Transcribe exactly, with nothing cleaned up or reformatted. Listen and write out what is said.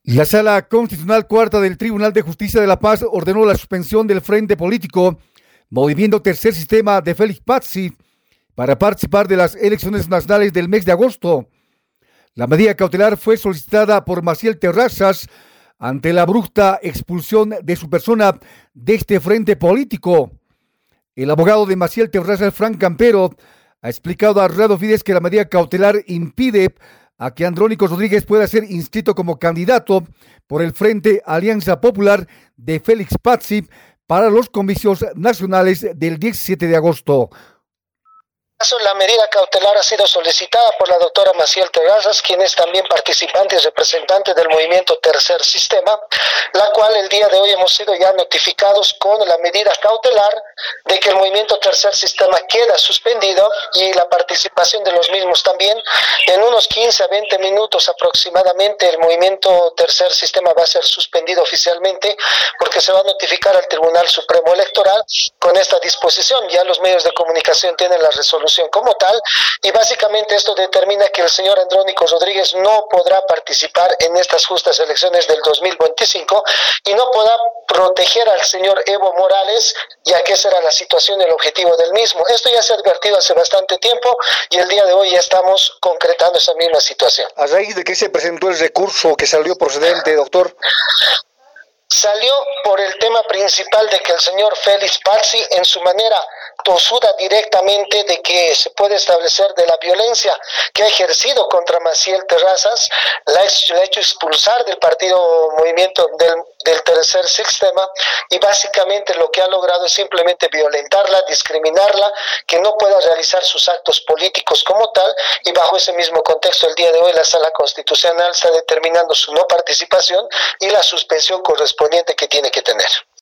La Sala Constitucional Cuarta del Tribunal de Justicia de La Paz ordenó la suspensión del Frente Político Movimiento Tercer Sistema de Félix Pazzi para participar de las elecciones nacionales del mes de agosto. La medida cautelar fue solicitada por Maciel Terrazas ante la abrupta expulsión de su persona de este frente político. El abogado de Maciel Terrazas, Frank Campero, ha explicado a Radio Fides que la medida cautelar impide a que Andrónico Rodríguez pueda ser inscrito como candidato por el Frente Alianza Popular de Félix Pazzi para los comicios nacionales del diecisiete de agosto. La medida cautelar ha sido solicitada por la doctora Maciel Terrazas, quien es también participante y representante del movimiento Tercer Sistema, la cual el día de hoy hemos sido ya notificados con la medida cautelar de que el movimiento Tercer Sistema queda suspendido y la participación de los mismos también. En unos quince a veinte minutos aproximadamente el movimiento Tercer Sistema va a ser suspendido oficialmente porque se va a notificar al Tribunal Supremo Electoral con esta disposición. Ya los medios de comunicación tienen la resolución como tal, y básicamente esto determina que el señor Andrónico Rodríguez no podrá participar en estas justas elecciones del dos mil veinticinco y no podrá proteger al señor Evo Morales, ya que esa era la situación y el objetivo del mismo. Esto ya se ha advertido hace bastante tiempo y el día de hoy ya estamos concretando esa misma situación. ¿A raíz de qué se presentó el recurso que salió procedente, doctor? Salió por el tema principal de que el señor Félix Pazzi, en su manera tosuda directamente de que se puede establecer de la violencia que ha ejercido contra Maciel Terrazas, la ha hecho, la ha hecho expulsar del partido movimiento del, del Tercer Sistema, y básicamente lo que ha logrado es simplemente violentarla, discriminarla, que no pueda realizar sus actos políticos como tal, y bajo ese mismo contexto el día de hoy la Sala Constitucional está determinando su no participación y la suspensión correspondiente que tiene que tener.